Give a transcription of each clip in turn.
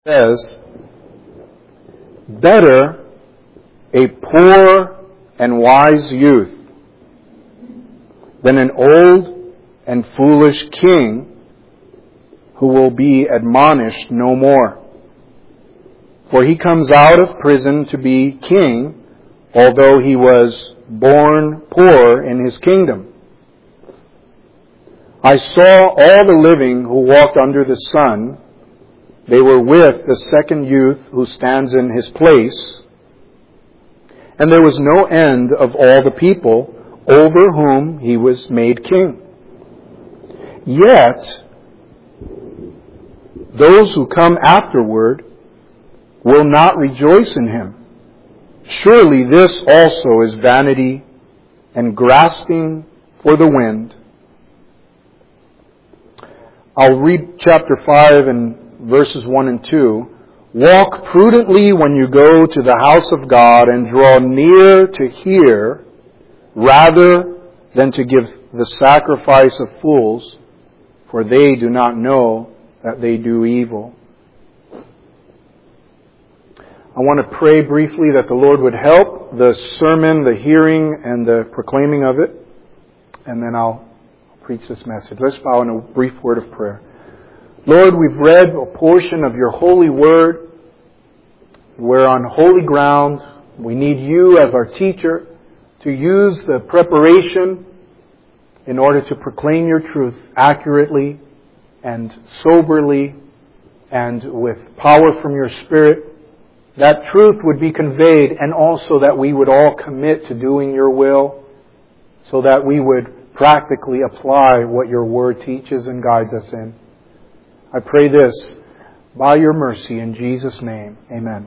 says, better a poor and wise youth than an old and foolish king who will be admonished no more. For he comes out of prison to be king, although he was born poor in his kingdom. I saw all the living who walked under the sun. They were with the second youth who stands in his place. And there was no end of all the people over whom he was made king. Yet, those who come afterward will not rejoice in him. Surely this also is vanity and grasping for the wind. I'll read chapter 5 and verses 1 and 2. Walk prudently when you go to the house of God and draw near to hear, rather than to give the sacrifice of fools, for they do not know that they do evil. I want to pray briefly that the Lord would help the sermon, the hearing, and the proclaiming of it. And then I'll preach this message. Let's bow in a brief word of prayer. Lord, we've read a portion of your holy word. We're on holy ground. We need you as our teacher to use the preparation in order to proclaim your truth accurately and soberly and with power from your Spirit. That truth would be conveyed, and also that we would all commit to doing your will so that we would practically apply what your word teaches and guides us in. I pray this by your mercy in Jesus' name. Amen.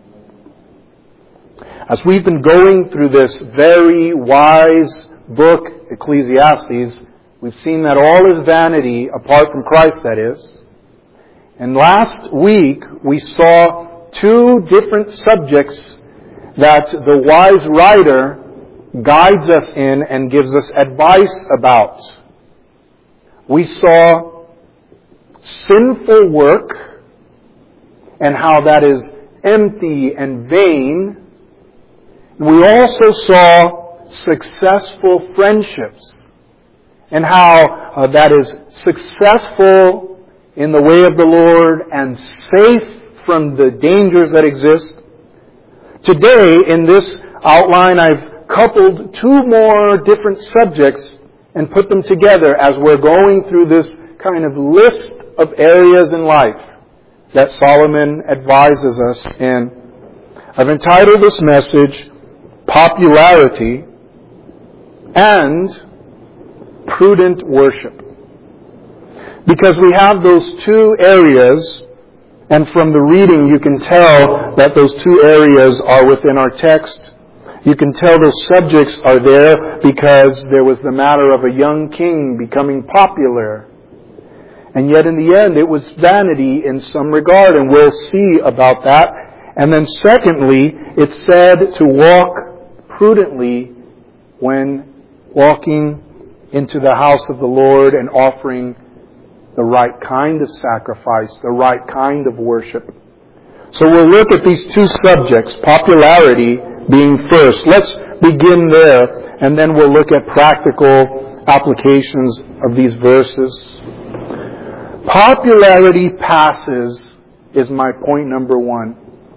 As we've been going through this very wise book, Ecclesiastes, we've seen that all is vanity apart from Christ, that is. And last week we saw two different subjects that the wise writer guides us in and gives us advice about. We saw sinful work and how that is empty and vain. We also saw successful friendships and how that is successful in the way of the Lord and safe from the dangers that exist. Today, in this outline, I've coupled two more different subjects and put them together as we're going through this kind of list of areas in life that Solomon advises us in. I've entitled this message, Popularity and Prudent Worship. Because we have those two areas, and from the reading you can tell that those two areas are within our text. You can tell those subjects are there because there was the matter of a young king becoming popular. And yet in the end it was vanity in some regard, and we'll see about that. And then secondly, it said to walk prudently when walking into the house of the Lord and offering the right kind of sacrifice, the right kind of worship. So we'll look at these two subjects, popularity being first. Let's begin there, and then we'll look at practical applications of these verses. Popularity passes is my point number one.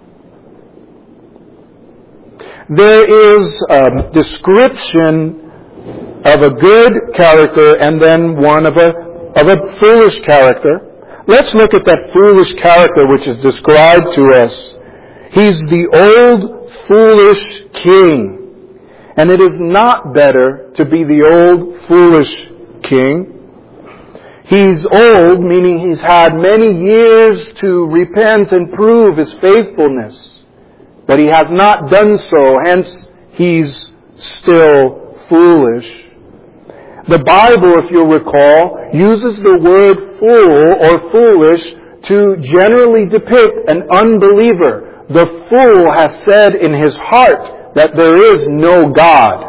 There is a description of a good character and then one of a foolish character. Let's look at that foolish character which is described to us. He's the old foolish king. And it is not better to be the old foolish king. He's old, meaning he's had many years to repent and prove his faithfulness. But he has not done so, hence he's still foolish. The Bible, if you'll recall, uses the word fool or foolish to generally depict an unbeliever. The fool has said in his heart that there is no God.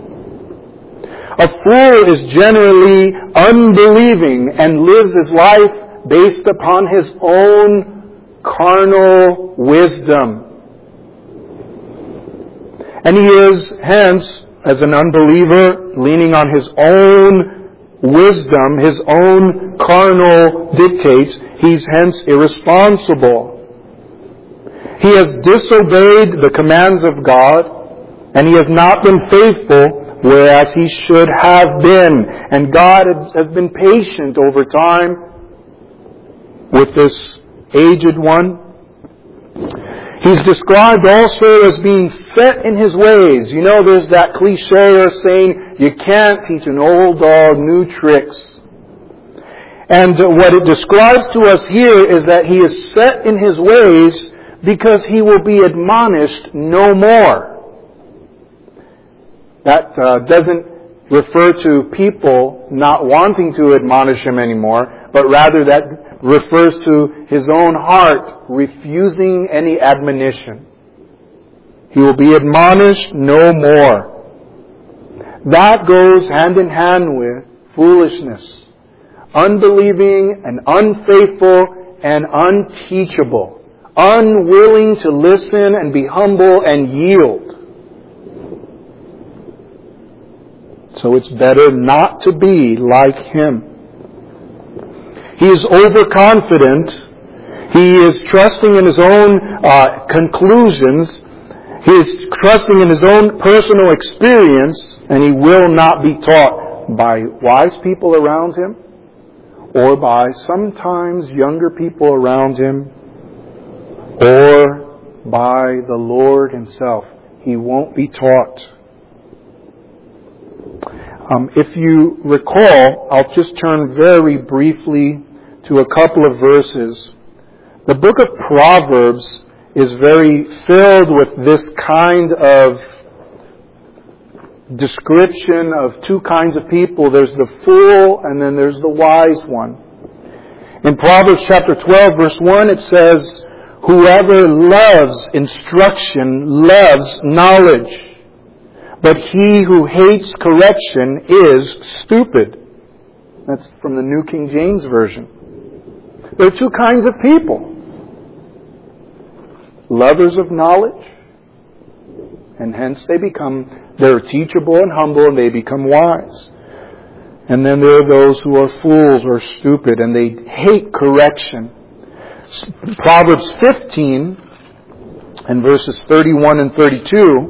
A fool is generally unbelieving and lives his life based upon his own carnal wisdom. And he is, hence, as an unbeliever, leaning on his own wisdom, his own carnal dictates. He's hence irresponsible. He has disobeyed the commands of God, and he has not been faithful, whereas he should have been. And God has been patient over time with this aged one. He's described also as being set in his ways. You know, there's that cliche of saying, you can't teach an old dog new tricks. And what it describes to us here is that he is set in his ways because he will be admonished no more. That doesn't refer to people not wanting to admonish him anymore, but rather that refers to his own heart refusing any admonition. He will be admonished no more. That goes hand in hand with foolishness, unbelieving and unfaithful and unteachable, unwilling to listen and be humble and yield. So it's better not to be like him. He is overconfident. He is trusting in his own conclusions. He is trusting in his own personal experience, and he will not be taught by wise people around him or by sometimes younger people around him or by the Lord himself. He won't be taught. If you recall, I'll just turn very briefly to a couple of verses. The book of Proverbs is very filled with this kind of description of two kinds of people. There's the fool and then there's the wise one. In Proverbs chapter 12, verse 1, it says, "Whoever loves instruction loves knowledge. But he who hates correction is stupid." That's from the New King James Version. There are two kinds of people. Lovers of knowledge, and hence they're teachable and humble and they become wise. And then there are those who are fools or stupid and they hate correction. Proverbs 15 and verses 31 and 32,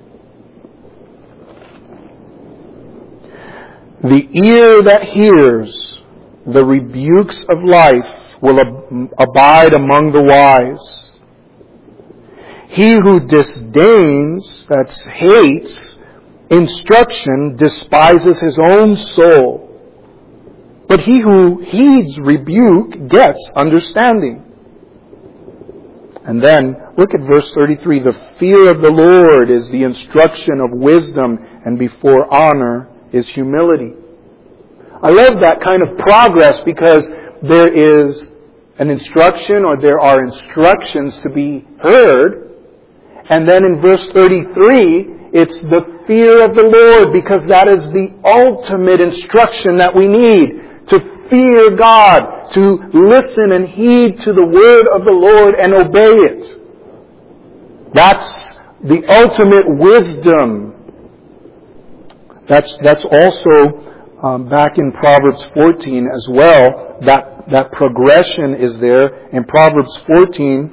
"The ear that hears the rebukes of life will abide among the wise. He who disdains, that's hates, instruction despises his own soul. But he who heeds rebuke gets understanding." And then, look at verse 33. "The fear of the Lord is the instruction of wisdom, and before honor is humility." I love that kind of progress because there is an instruction or there are instructions to be heard. And then in verse 33, it's the fear of the Lord because that is the ultimate instruction that we need. To fear God, to listen and heed to the word of the Lord and obey it. That's the ultimate wisdom. That's also back in Proverbs 14 as well. That progression is there. In Proverbs 14,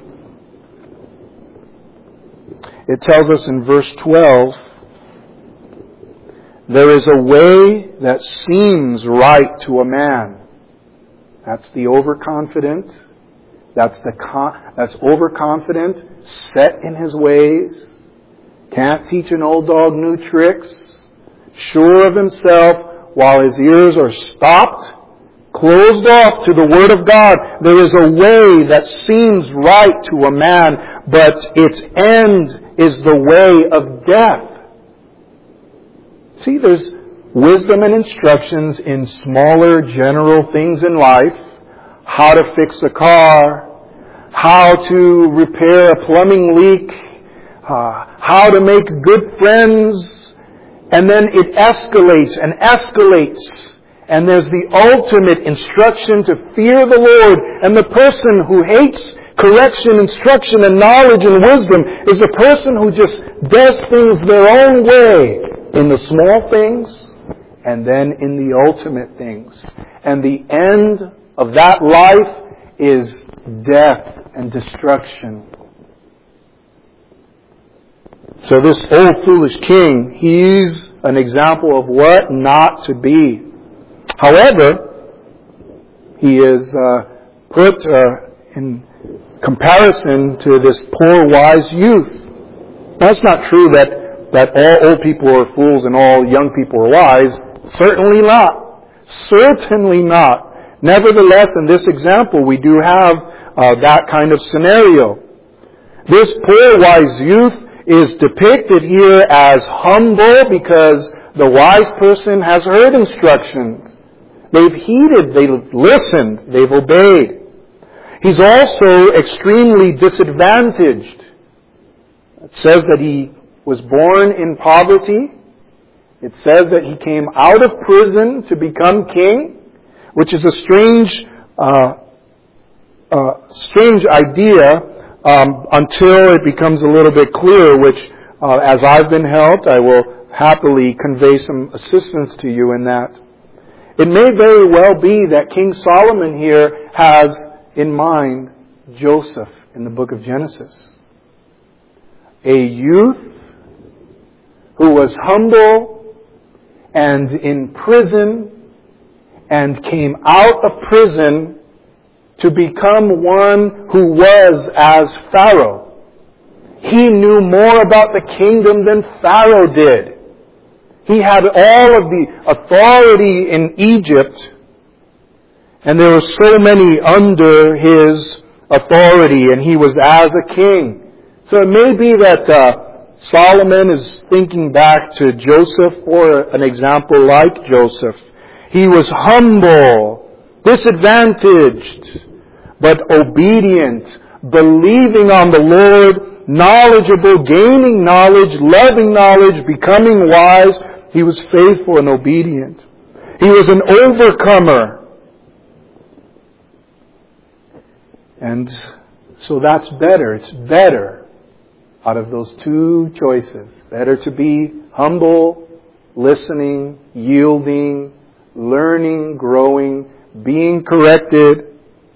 it tells us in verse 12, "There is a way that seems right to a man." That's the overconfident. That's overconfident, set in his ways, can't teach an old dog new tricks, sure of himself, while his ears are stopped, closed off to the Word of God. There is a way that seems right to a man, but its end is the way of death. See, there's wisdom and instructions in smaller general things in life. How to fix a car, how to repair a plumbing leak, how to make good friends. And then it escalates and escalates. And there's the ultimate instruction to fear the Lord. And the person who hates correction, instruction, and knowledge and wisdom is the person who just does things their own way in the small things and then in the ultimate things. And the end of that life is death and destruction. So this old foolish king, he's an example of what not to be. However, he is put in comparison to this poor wise youth. That's not true that all old people are fools and all young people are wise. Certainly not. Certainly not. Nevertheless, in this example, we do have that kind of scenario. This poor wise youth is depicted here as humble because the wise person has heard instructions. They've heeded, they've listened, they've obeyed. He's also extremely disadvantaged. It says that he was born in poverty. It says that he came out of prison to become king, which is a strange idea until it becomes a little bit clearer, which as I've been helped, I will happily convey some assistance to you in that. It may very well be that King Solomon here has in mind Joseph in the book of Genesis. A youth who was humble and in prison and came out of prison to become one who was as Pharaoh. He knew more about the kingdom than Pharaoh did. He had all of the authority in Egypt, and there were so many under his authority, and he was as a king. So it may be that Solomon is thinking back to Joseph, or an example like Joseph. He was humble, disadvantaged, but obedient, believing on the Lord, knowledgeable, gaining knowledge, loving knowledge, becoming wise. He was faithful and obedient. He was an overcomer. And so that's better. It's better out of those two choices. Better to be humble, listening, yielding, learning, growing, being corrected,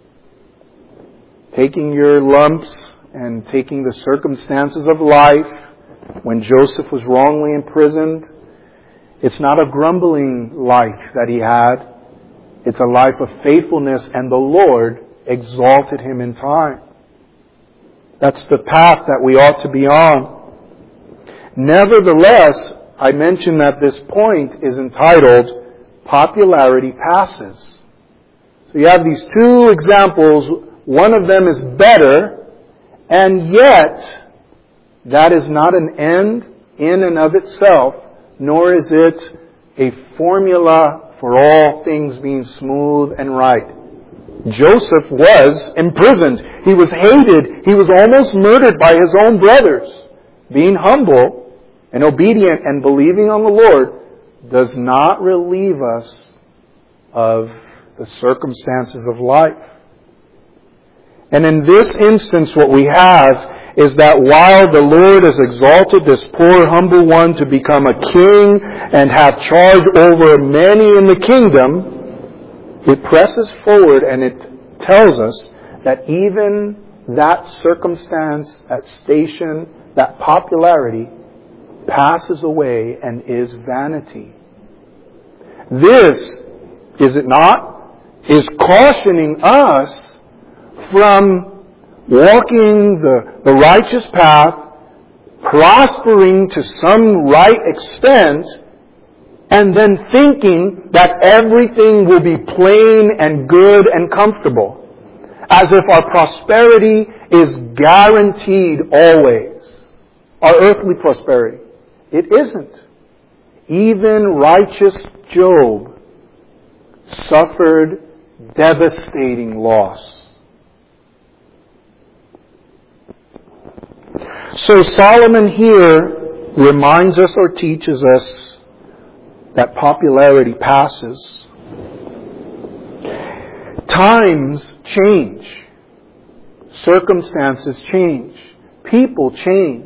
taking your lumps and taking the circumstances of life. When Joseph was wrongly imprisoned, it's not a grumbling life that he had. It's a life of faithfulness, and the Lord exalted him in time. That's the path that we ought to be on. Nevertheless, I mentioned that this point is entitled Popularity Passes. So you have these two examples. One of them is better, and yet that is not an end in and of itself, nor is it a formula for all things being smooth and right. Joseph was imprisoned. He was hated. He was almost murdered by his own brothers. Being humble and obedient and believing on the Lord does not relieve us of the circumstances of life. And in this instance, what we have is that while the Lord has exalted this poor, humble one to become a king and have charge over many in the kingdom, it presses forward and it tells us that even that circumstance, that station, that popularity passes away and is vanity. This, is it not, is cautioning us from walking the righteous path, prospering to some right extent, and then thinking that everything will be plain and good and comfortable, as if our prosperity is guaranteed always. Our earthly prosperity. It isn't. Even righteous Job suffered devastating loss. So Solomon here reminds us or teaches us that popularity passes. Times change. Circumstances change. People change.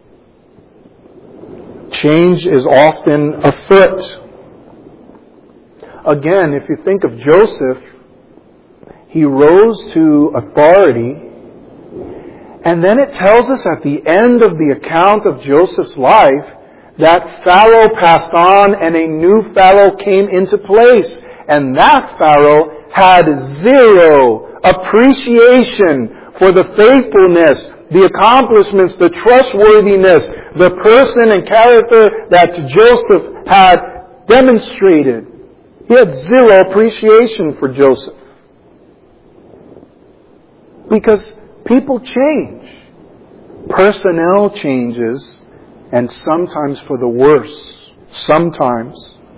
Change is often afoot. Again, if you think of Joseph, he rose to authority, and then it tells us at the end of the account of Joseph's life that Pharaoh passed on and a new Pharaoh came into place. And that Pharaoh had zero appreciation for the faithfulness, the accomplishments, the trustworthiness, the person and character that Joseph had demonstrated. He had zero appreciation for Joseph. Because people change. Personnel changes, and sometimes for the worse. Sometimes.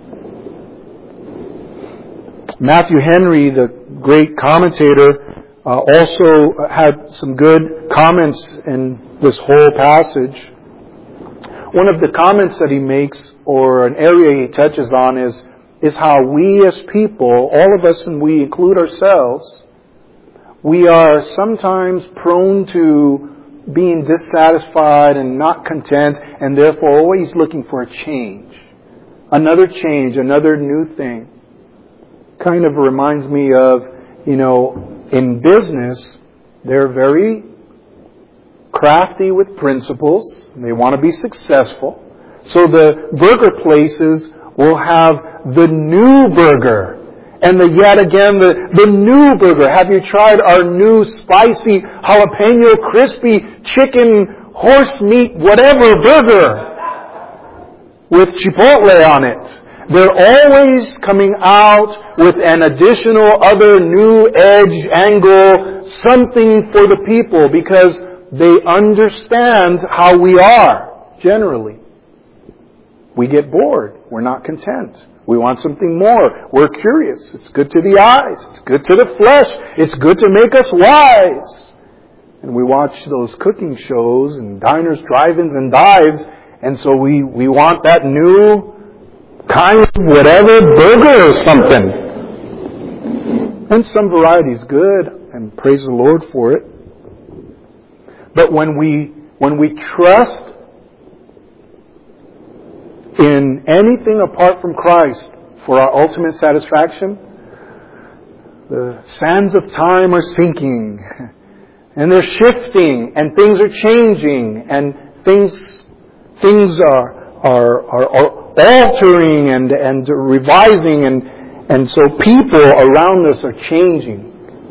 Matthew Henry, the great commentator, also had some good comments in this whole passage. One of the comments that he makes, or an area he touches on, is how we as people, all of us, and we include ourselves, we are sometimes prone to being dissatisfied and not content, and therefore always looking for a change. Another change, another new thing. Kind of reminds me of, in business, they're very crafty with principles. They want to be successful. So the burger places will have the new burger. And yet again, the new burger. Have you tried our new spicy jalapeno crispy chicken horse meat whatever burger with chipotle on it? They're always coming out with an additional other new edge, angle, something for the people, because they understand how we are, generally. We get bored. We're not content. We want something more. We're curious. It's good to the eyes. It's good to the flesh. It's good to make us wise. And we watch those cooking shows and diners, drive-ins, and dives, and so we want that new kind of whatever burger or something. And some variety is good, and praise the Lord for it. But when we trust in anything apart from Christ for our ultimate satisfaction, the sands of time are sinking, and they're shifting, and things are changing, and things are altering and revising, and so people around us are changing.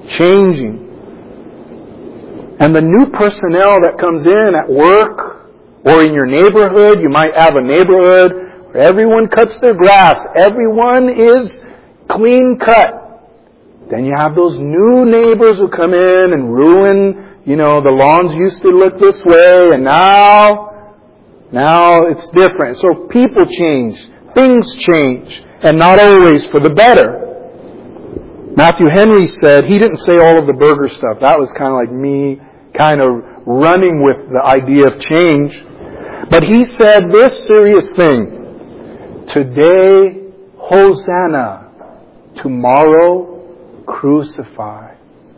And the new personnel that comes in at work or in your neighborhood, you might have a neighborhood where everyone cuts their grass, everyone is clean cut. Then you have those new neighbors who come in and ruin, the lawns used to look this way, and now it's different. So people change. Things change. And not always for the better. Matthew Henry said, he didn't say all of the burger stuff. That was kind of like me kind of running with the idea of change. But he said this serious thing. Today, Hosanna. Tomorrow, crucify.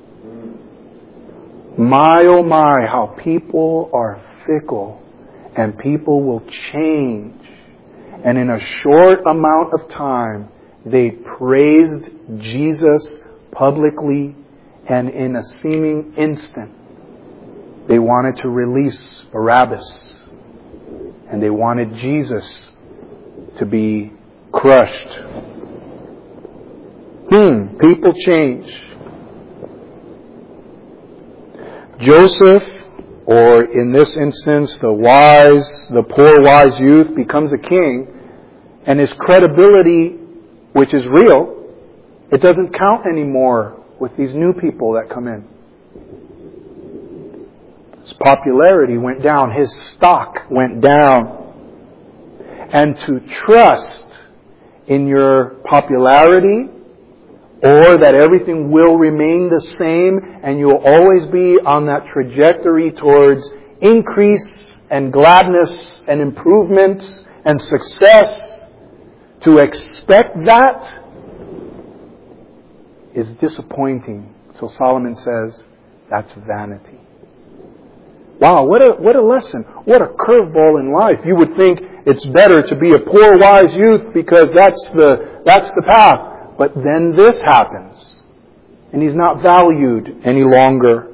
My, oh my, how people are fickle. And people will change. And in a short amount of time, they praised Jesus publicly, and in a seeming instant, they wanted to release Barabbas. And they wanted Jesus to be crushed. People change. Joseph, or in this instance, the poor wise youth, becomes a king, and his credibility, which is real, it doesn't count anymore with these new people that come in. His popularity went down. His stock went down. And to trust in your popularity, or that everything will remain the same and you'll always be on that trajectory towards increase and gladness and improvement and success, to expect that is disappointing. So Solomon says, That's vanity. Wow, what a lesson. What a curveball in life. You would think it's better to be a poor, wise youth because that's the path. But then this happens. And he's not valued any longer.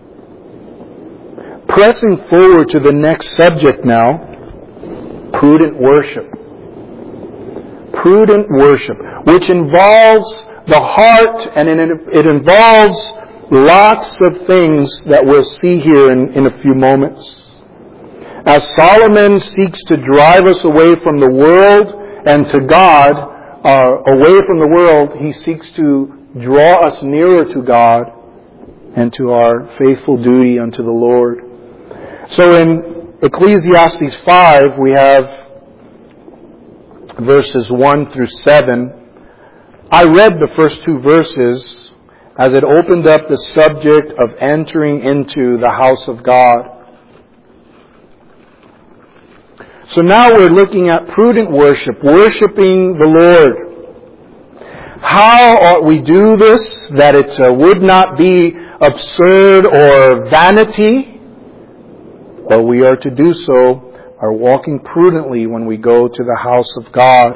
Pressing forward to the next subject now, prudent worship. Prudent worship, which involves the heart, and it involves lots of things that we'll see here in a few moments. As Solomon seeks to drive us away from the world and to God, away from the world, he seeks to draw us nearer to God and to our faithful duty unto the Lord. So in Ecclesiastes 5, we have verses 1 through 7. I read the first two verses as it opened up the subject of entering into the house of God. So now we're looking at prudent worship, worshiping the Lord. How ought we do this, that it would not be absurd or vanity? Well, we are to do so, are walking prudently when we go to the house of God.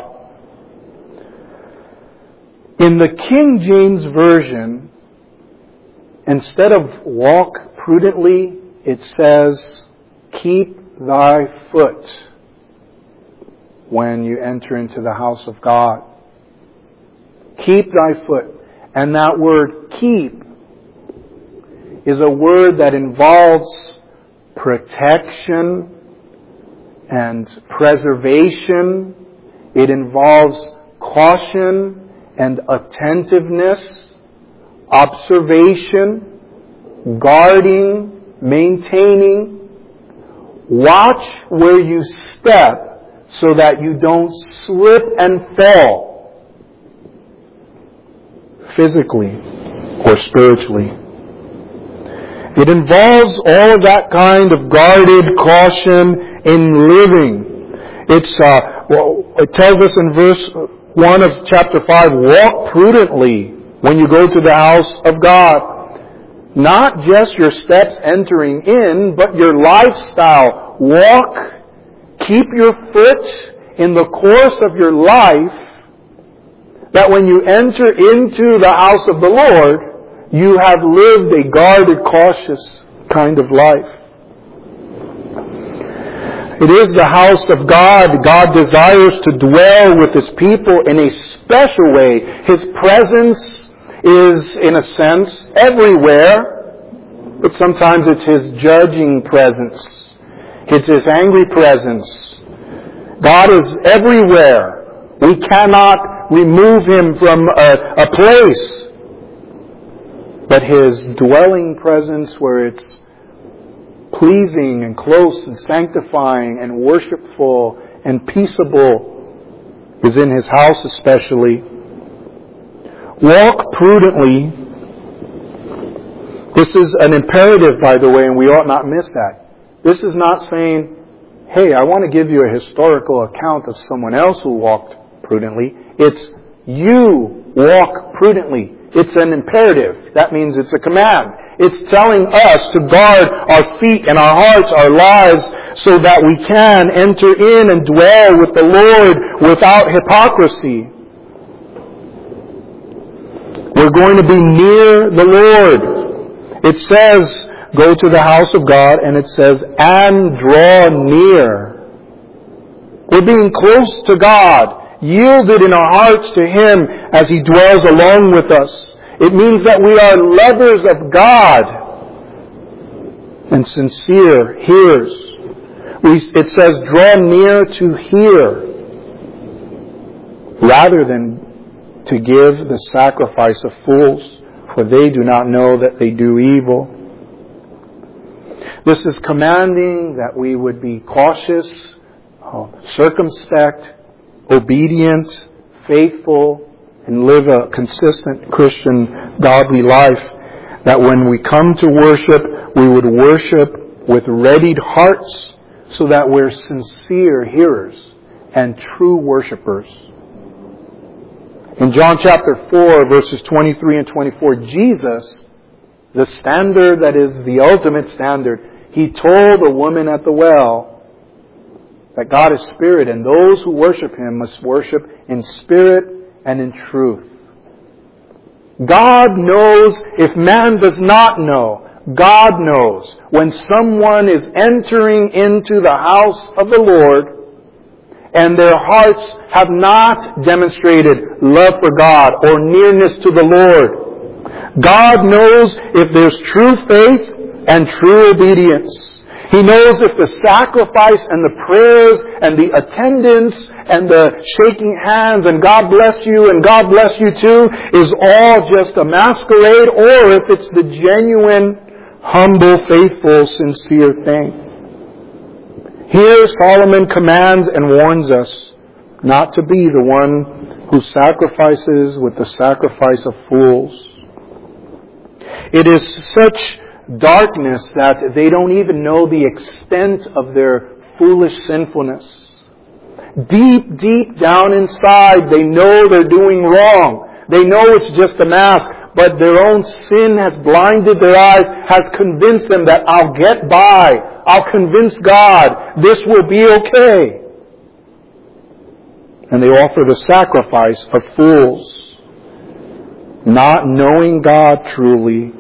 In the King James Version, instead of walk prudently, it says, keep thy foot when you enter into the house of God. Keep thy foot. And that word keep is a word that involves protection and preservation. It involves caution and attentiveness, observation, guarding, maintaining. Watch where you step so that you don't slip and fall physically or spiritually. It involves all of that kind of guarded caution in living. It tells us in verse 1 of chapter 5, walk prudently when you go to the house of God. Not just your steps entering in, but your lifestyle. Walk, keep your foot in the course of your life, that when you enter into the house of the Lord, you have lived a guarded, cautious kind of life. It is the house of God. God desires to dwell with His people in a special way. His presence is, in a sense, everywhere, but sometimes it's His judging presence. It's His angry presence. God is everywhere. We cannot remove Him from a place. But His dwelling presence, where it's pleasing and close and sanctifying and worshipful and peaceable, is in His house especially. Walk prudently. This is an imperative, by the way, and we ought not miss that. This is not saying, hey, I want to give you a historical account of someone else who walked prudently. It's you walk prudently. It's an imperative. That means it's a command. It's telling us to guard our feet and our hearts, our lives, so that we can enter in and dwell with the Lord without hypocrisy. We're going to be near the Lord. It says, go to the house of God, and it says, and draw near. We're being close to God, yielded in our hearts to Him as He dwells along with us. It means that we are lovers of God and sincere hearers. It says, draw near to hear, rather than to give the sacrifice of fools, for they do not know that they do evil. This is commanding that we would be cautious, circumspect, obedient, faithful, and live a consistent Christian, godly life. That when we come to worship, we would worship with readied hearts, so that we're sincere hearers and true worshipers. In John chapter 4, verses 23 and 24, Jesus the standard that is the ultimate standard. He told the woman at the well that God is spirit, and those who worship Him must worship in spirit and in truth. God knows if man does not know. God knows when someone is entering into the house of the Lord and their hearts have not demonstrated love for God or nearness to the Lord. God knows if there's true faith and true obedience. He knows if the sacrifice and the prayers and the attendance and the shaking hands and God bless you and God bless you too is all just a masquerade, or if it's the genuine, humble, faithful, sincere thing. Here Solomon commands and warns us not to be the one who sacrifices with the sacrifice of fools. It is such darkness that they don't even know the extent of their foolish sinfulness. Deep, deep down inside, they know they're doing wrong. They know it's just a mask, but their own sin has blinded their eyes, has convinced them that I'll get by. I'll convince God. This will be okay. And they offer the sacrifice of fools, not knowing God truly.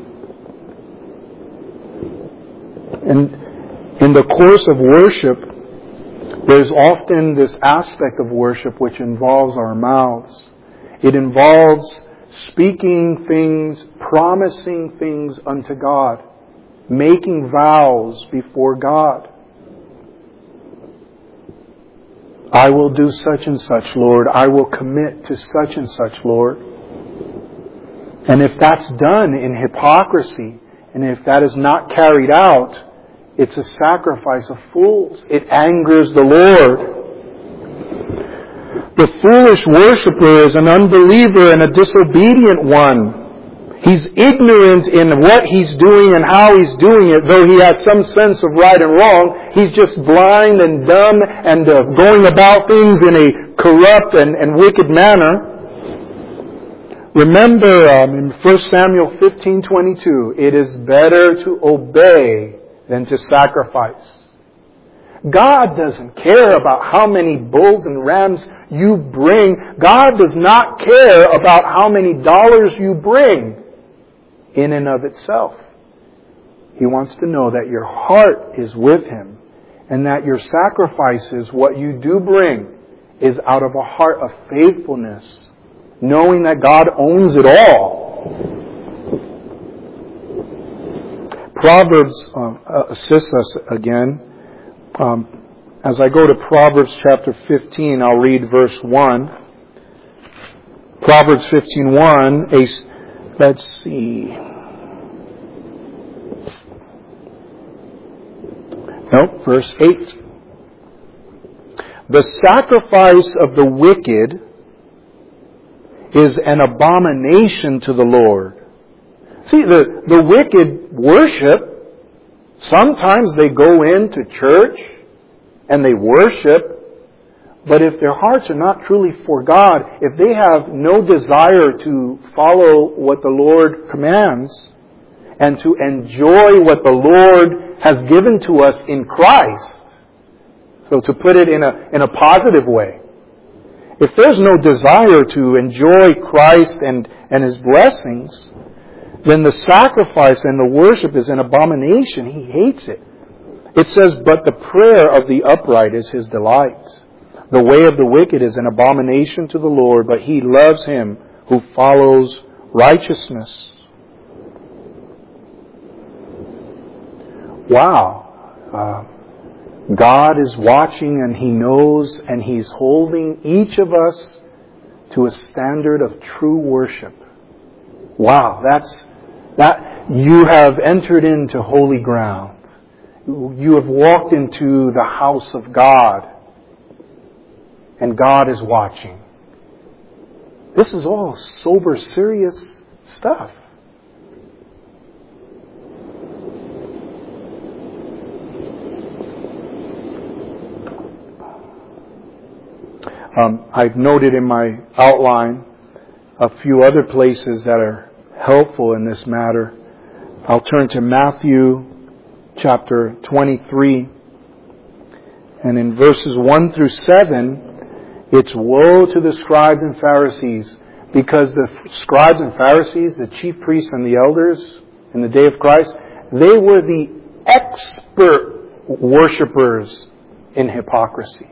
And in the course of worship, there's often this aspect of worship which involves our mouths. It involves speaking things, promising things unto God, making vows before God. I will do such and such, Lord. I will commit to such and such, Lord. And if that's done in hypocrisy, and if that is not carried out, it's a sacrifice of fools. It angers the Lord. The foolish worshiper is an unbeliever and a disobedient one. He's ignorant in what he's doing and how he's doing it, though he has some sense of right and wrong. He's just blind and dumb and going about things in a corrupt and wicked manner. Remember in 1 Samuel 15:22, it is better to obey than to sacrifice. God doesn't care about how many bulls and rams you bring. God does not care about how many dollars you bring in and of itself. He wants to know that your heart is with Him and that your sacrifices, what you do bring, is out of a heart of faithfulness, knowing that God owns it all. Proverbs assists us again. As I go to Proverbs chapter 15, I'll read verse 1. Proverbs 15:1. Let's see. Nope, verse 8. The sacrifice of the wicked is an abomination to the Lord. See, the wicked worship. Sometimes they go into church and they worship, but if their hearts are not truly for God, if they have no desire to follow what the Lord commands and to enjoy what the Lord has given to us in Christ, so to put it in a positive way, if there's no desire to enjoy Christ and His blessings, then the sacrifice and the worship is an abomination. He hates it. It says, but the prayer of the upright is His delight. The way of the wicked is an abomination to the Lord, but He loves him who follows righteousness. Wow. God is watching and He knows, and He's holding each of us to a standard of true worship. Wow, that you have entered into holy ground. You have walked into the house of God, and God is watching. This is all sober, serious stuff. I've noted in my outline a few other places that are helpful in this matter. I'll turn to Matthew chapter 23. And in verses 1 through 7, it's woe to the scribes and Pharisees, because the scribes and Pharisees, the chief priests and the elders in the day of Christ, they were the expert worshippers in hypocrisy.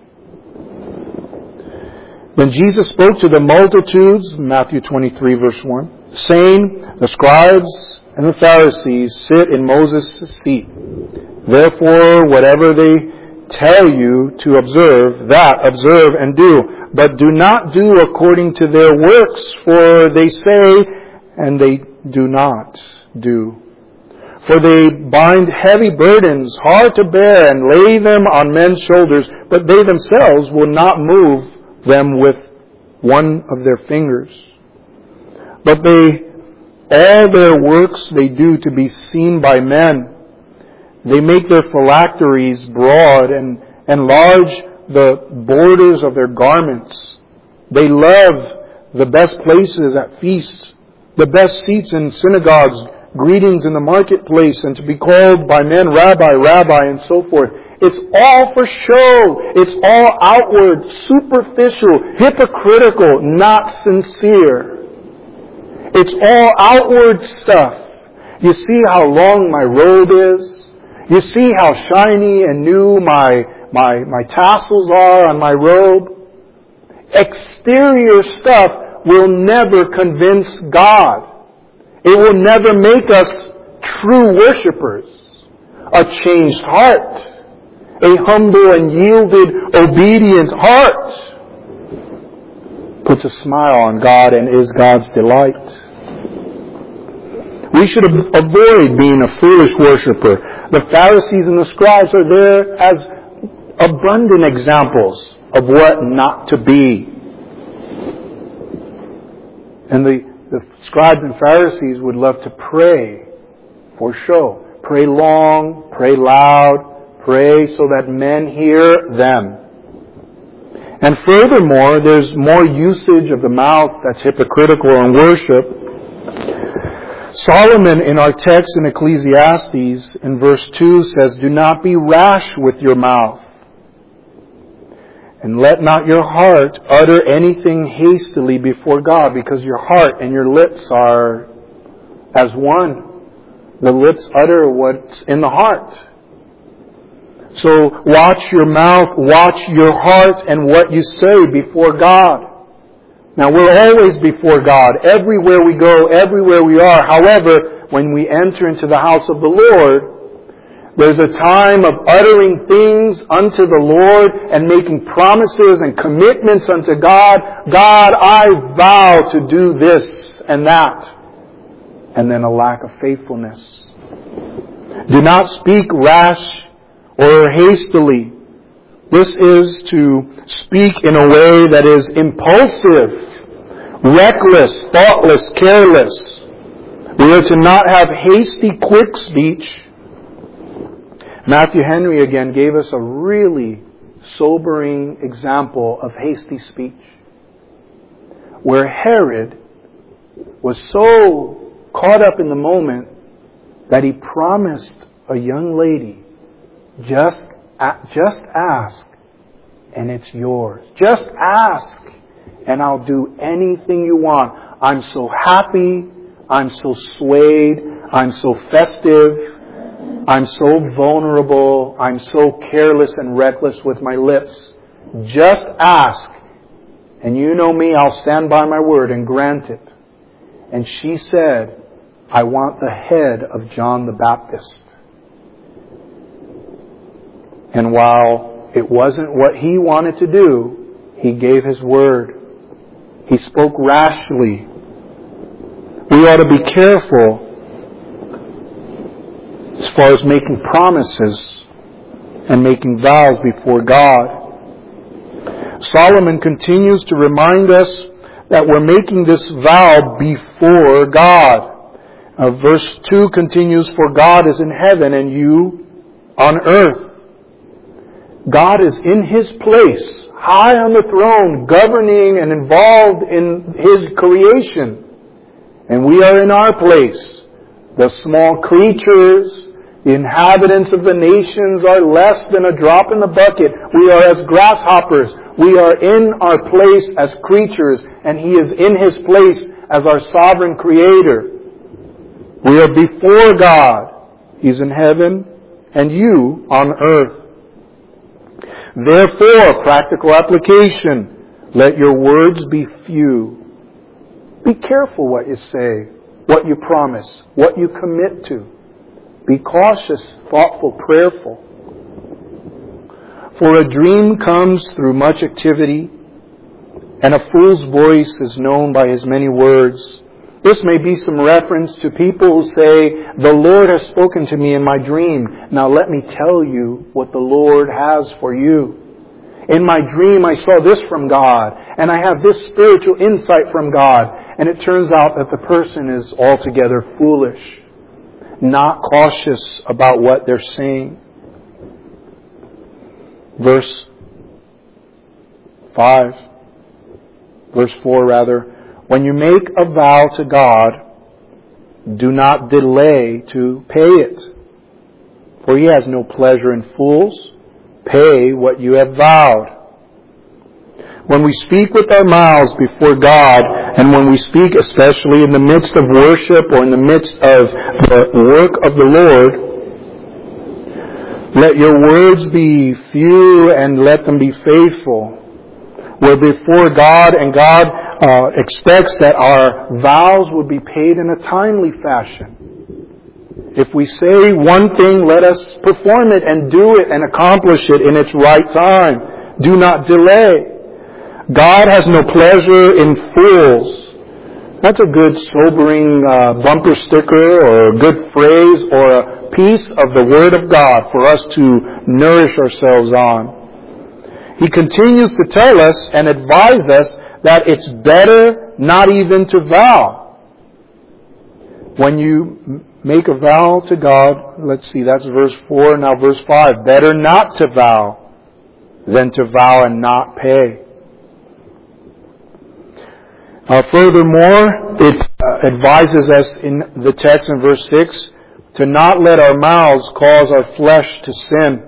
Then Jesus spoke to the multitudes, Matthew 23 verse 1, saying, the scribes and the Pharisees sit in Moses' seat. Therefore, whatever they tell you to observe, that observe and do. But do not do according to their works, for they say, and they do not do. For they bind heavy burdens, hard to bear, and lay them on men's shoulders, but they themselves will not move them with one of their fingers. But all their works they do to be seen by men. They make their phylacteries broad and enlarge the borders of their garments. They love the best places at feasts, the best seats in synagogues, greetings in the marketplace, and to be called by men, Rabbi, Rabbi, and so forth. It's all for show. It's all outward, superficial, hypocritical, not sincere. It's all outward stuff. You see how long my robe is? You see how shiny and new my tassels are on my robe? Exterior stuff will never convince God. It will never make us true worshipers. A changed heart, a humble and yielded, obedient heart, puts a smile on God and is God's delight. We should avoid being a foolish worshiper. The Pharisees and the scribes are there as abundant examples of what not to be. And the scribes and Pharisees would love to pray for show. Pray long, pray loud, pray so that men hear them. And furthermore, there's more usage of the mouth that's hypocritical in worship. Solomon in our text in Ecclesiastes in verse 2 says, do not be rash with your mouth, and let not your heart utter anything hastily before God, because your heart and your lips are as one. The lips utter what's in the heart. So watch your mouth, watch your heart, and what you say before God. Now, we're always before God, everywhere we go, everywhere we are. However, when we enter into the house of the Lord, there's a time of uttering things unto the Lord and making promises and commitments unto God. God, I vow to do this and that. And then a lack of faithfulness. Do not speak rash or hastily. This is to speak in a way that is impulsive, reckless, thoughtless, careless. We are to not have hasty, quick speech. Matthew Henry again gave us a really sobering example of hasty speech, where Herod was so caught up in the moment that he promised a young lady, just ask and it's yours. Just ask and I'll do anything you want. I'm so happy. I'm so swayed. I'm so festive. I'm so vulnerable. I'm so careless and reckless with my lips. Just ask. And you know me, I'll stand by my word and grant it. And she said, I want the head of John the Baptist. And while it wasn't what he wanted to do, he gave his word. He spoke rashly. We ought to be careful as far as making promises and making vows before God. Solomon continues to remind us that we're making this vow before God. Verse 2 continues, for God is in heaven and you on earth. God is in His place, high on the throne, governing and involved in His creation. And we are in our place, The small creatures, the inhabitants of the nations, are less than a drop in the bucket. We are as grasshoppers. We are in our place as creatures, and He is in His place as our sovereign Creator. We are before God. He's in heaven, and you on earth. Therefore, practical application, let your words be few. Be careful what you say, what you promise, what you commit to. Be cautious, thoughtful, prayerful. For a dream comes through much activity, and a fool's voice is known by his many words. This may be some reference to people who say, the Lord has spoken to me in my dream. Now let me tell you what the Lord has for you. In my dream I saw this from God, and I have this spiritual insight from God. And it turns out that the person is altogether foolish, not cautious about what they're saying. Verse 4, when you make a vow to God, do not delay to pay it, for He has no pleasure in fools. Pay what you have vowed. When we speak with our mouths before God, and when we speak especially in the midst of worship or in the midst of the work of the Lord, let your words be few and let them be faithful. We're before God, and God expects that our vows would be paid in a timely fashion. If we say one thing, let us perform it and do it and accomplish it in its right time. Do not delay. God has no pleasure in fools. That's a good sobering bumper sticker or a good phrase or a piece of the Word of God for us to nourish ourselves on. He continues to tell us and advise us that it's better not even to vow. When you make a vow to God, let's see, that's verse 4, now verse 5. Better not to vow than to vow and not pay. Furthermore, it advises us in the text in verse 6 to not let our mouths cause our flesh to sin.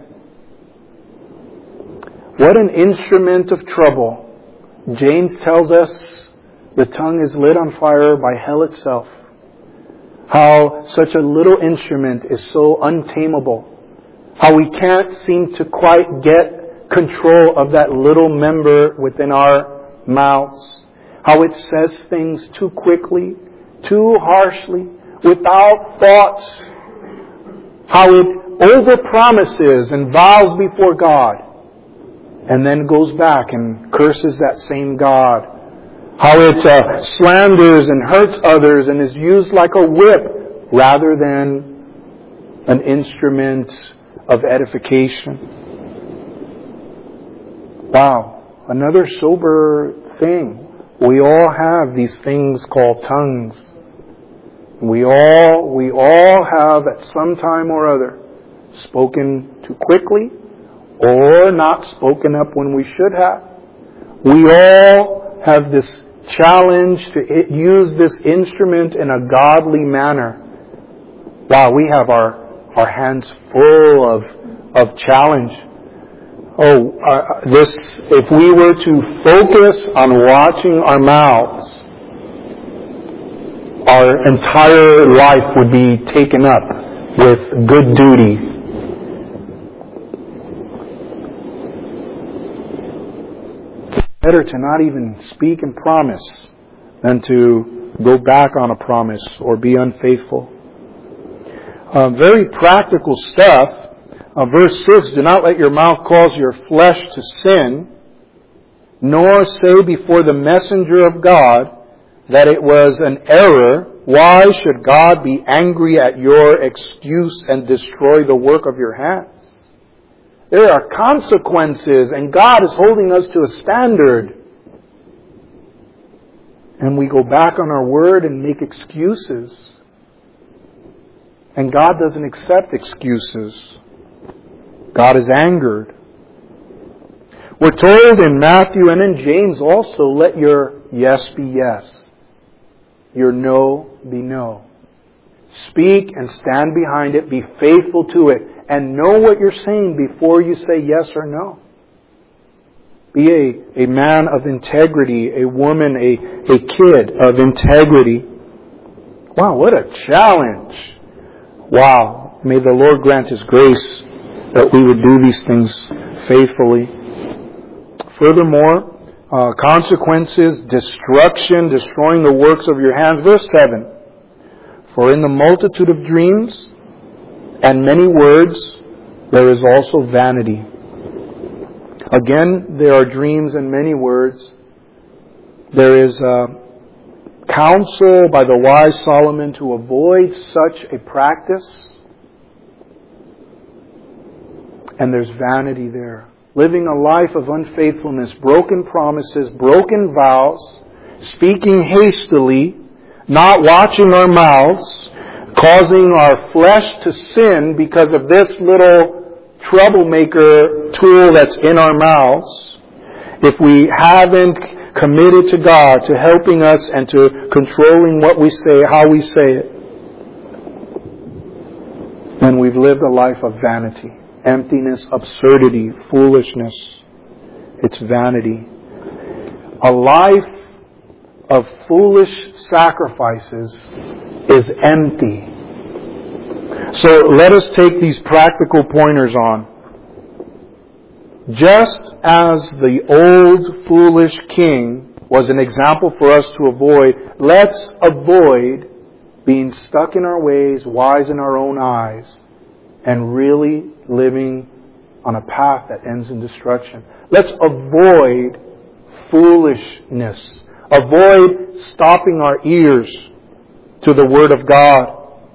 What an instrument of trouble. James tells us the tongue is lit on fire by hell itself. How such a little instrument is so untamable. How we can't seem to quite get control of that little member within our mouths. How it says things too quickly, too harshly, without thought. How it overpromises and vows before God, and then goes back and curses that same God. How it slanders and hurts others and is used like a whip rather than an instrument of edification. Wow, another sober thing. We all have these things called tongues. We all have at some time or other spoken too quickly or not spoken up when we should have. We all have this challenge to use this instrument in a godly manner. Wow, we have our hands full of challenge. If we were to focus on watching our mouths, our entire life would be taken up with good duty. It's better to not even speak and promise than to go back on a promise or be unfaithful. Very practical stuff. Verse 6, do not let your mouth cause your flesh to sin, nor say before the messenger of God that it was an error. Why should God be angry at your excuse and destroy the work of your hands? There are consequences, and God is holding us to a standard. And we go back on our word and make excuses. And God doesn't accept excuses. God is angered. We're told in Matthew and in James also, let your yes be yes, your no be no. Speak and stand behind it. Be faithful to it. And know what you're saying before you say yes or no. Be a man of integrity, a woman, a kid of integrity. Wow, what a challenge. Wow. May the Lord grant His grace that we would do these things faithfully. Furthermore, consequences, destruction, destroying the works of your hands. Verse 7. For in the multitude of dreams and many words, there is also vanity. Again, there are dreams and many words. There is counsel by the wise Solomon to avoid such a practice. And there's vanity there. Living a life of unfaithfulness, broken promises, broken vows, speaking hastily, not watching our mouths, causing our flesh to sin because of this little troublemaker tool that's in our mouths. If we haven't committed to God, to helping us and to controlling what we say, how we say it, then we've lived a life of vanity, emptiness, absurdity, foolishness. It's vanity. A life of foolish sacrifices is empty. So let us take these practical pointers on. Just as the old foolish king was an example for us to avoid, let's avoid being stuck in our ways, wise in our own eyes, and really living on a path that ends in destruction. Let's avoid foolishness. Avoid stopping our ears to the Word of God.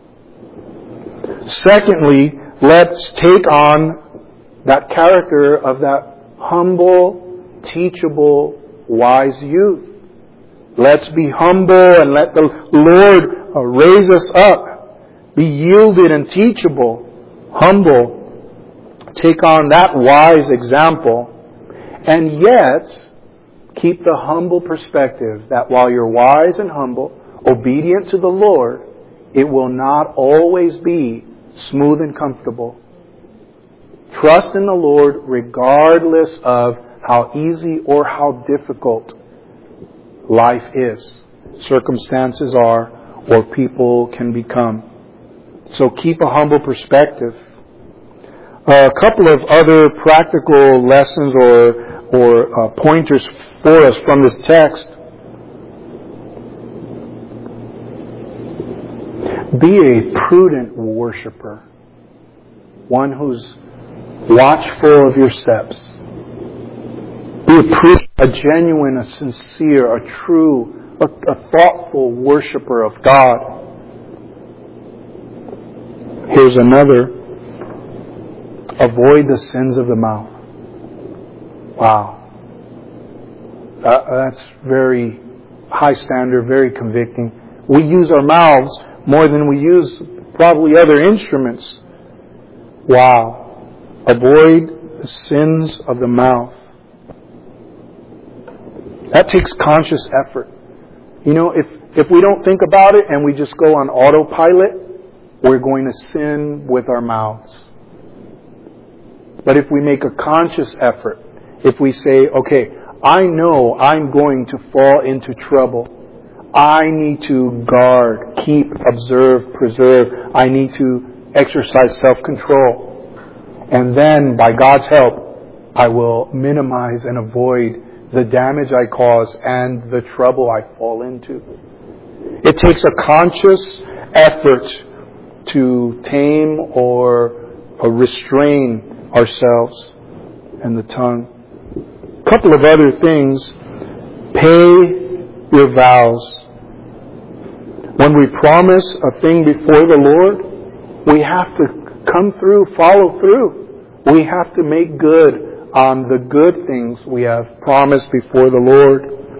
Secondly, let's take on that character of that humble, teachable, wise youth. Let's be humble and let the Lord raise us up. Be yielded and teachable, humble. Take on that wise example. And yet, keep the humble perspective that while you're wise and humble, obedient to the Lord, it will not always be smooth and comfortable. Trust in the Lord regardless of how easy or how difficult life is, circumstances are, or people can become. So keep a humble perspective. A couple of other practical lessons or pointers for us from this text. Be a prudent worshiper. One who's watchful of your steps. Be a genuine, a sincere, a true, a thoughtful worshiper of God. Here's another. Avoid the sins of the mouth. Wow. That's very high standard, very convicting. We use our mouths more than we use probably other instruments. Wow. Avoid the sins of the mouth. That takes conscious effort. You know, if we don't think about it and we just go on autopilot, we're going to sin with our mouths. But if we make a conscious effort, if we say, okay, I know I'm going to fall into trouble. I need to guard, keep, observe, preserve. I need to exercise self-control. And then, by God's help, I will minimize and avoid the damage I cause and the trouble I fall into. It takes a conscious effort to tame or restrain ourselves and the tongue. A couple of other things. Pay your vows. When we promise a thing before the Lord, we have to come through, follow through. We have to make good on the good things we have promised before the Lord.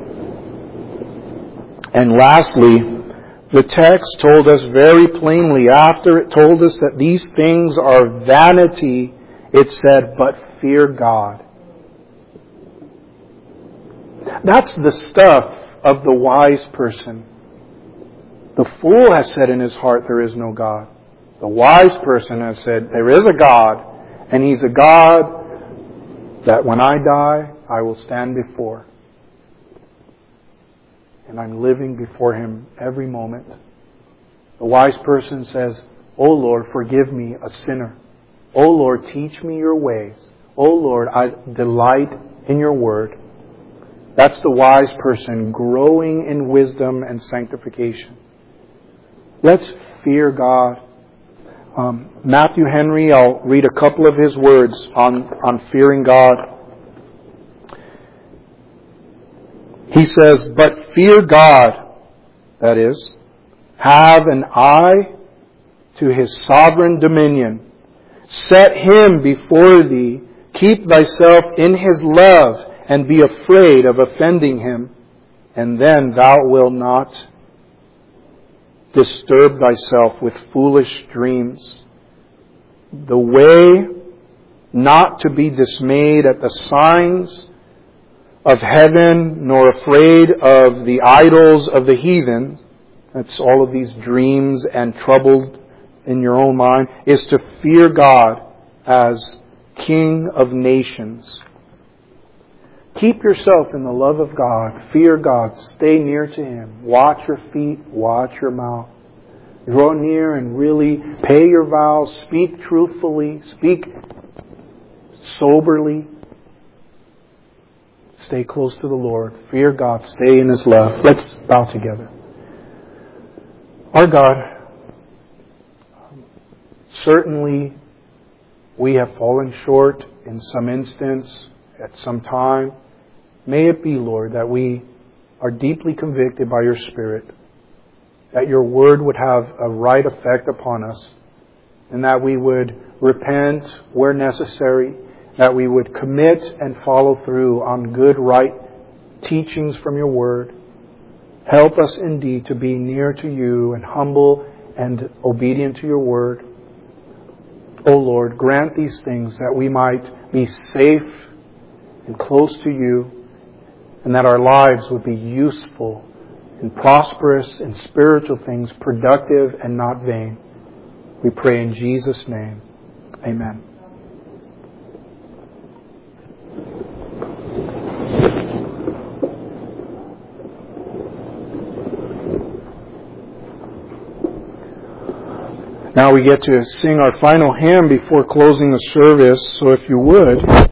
And lastly, the text told us very plainly, after it told us that these things are vanity, it said, but fear God. That's the stuff of the wise person. The fool has said in his heart, there is no God. The wise person has said, there is a God, and He's a God that when I die, I will stand before. And I'm living before Him every moment. The wise person says, O Lord, forgive me, a sinner. O Lord, teach me your ways. O Lord, I delight in your word. That's the wise person growing in wisdom and sanctification. Let's fear God. Matthew Henry, I'll read a couple of his words on fearing God. He says, but fear God, that is, have an eye to His sovereign dominion. Set Him before thee. Keep thyself in His love, and be afraid of offending Him. And then thou wilt not disturb thyself with foolish dreams. The way not to be dismayed at the signs of heaven, nor afraid of the idols of the heathen, that's all of these dreams and troubled in your own mind, is to fear God as King of nations. Keep yourself in the love of God. Fear God. Stay near to Him. Watch your feet. Watch your mouth. Draw near and really pay your vows. Speak truthfully. Speak soberly. Stay close to the Lord. Fear God. Stay in His love. Let's bow together. Our God, certainly we have fallen short in some instance, at some time. May it be, Lord, that we are deeply convicted by your Spirit, that your word would have a right effect upon us, and that we would repent where necessary, that we would commit and follow through on good, right teachings from your word. Help us indeed to be near to you and humble and obedient to your word. O Lord, grant these things that we might be safe and close to you, and that our lives would be useful and prosperous in spiritual things, productive and not vain. We pray in Jesus' name. Amen. Now we get to sing our final hymn before closing the service, so if you would,